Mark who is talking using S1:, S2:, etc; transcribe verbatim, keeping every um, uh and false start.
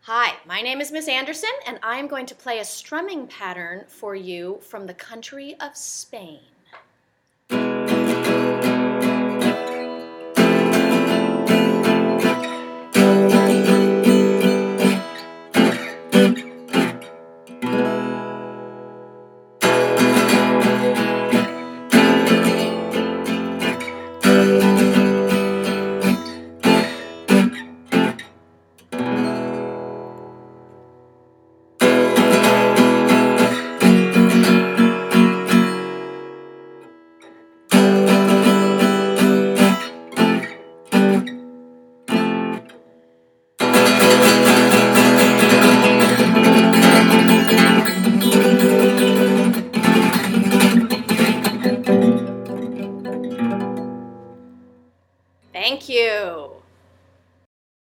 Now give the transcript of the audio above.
S1: Hi, my name is Miss Anderson, and I am going to play a strumming pattern for you from the country of Spain.